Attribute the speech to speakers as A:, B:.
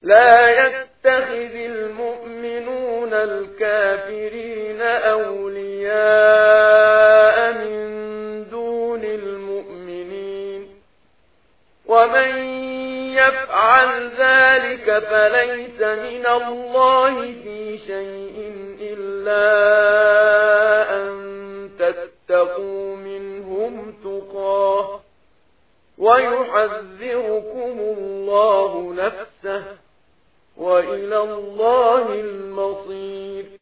A: لا يتخذ المؤمنون الكافرين أولياء من دون المؤمنين ومن يفعل ذلك فليس من الله في شيء إلا أن تتقوا منهم تقاه ويحذركم الله نفسه وإلى الله المصير.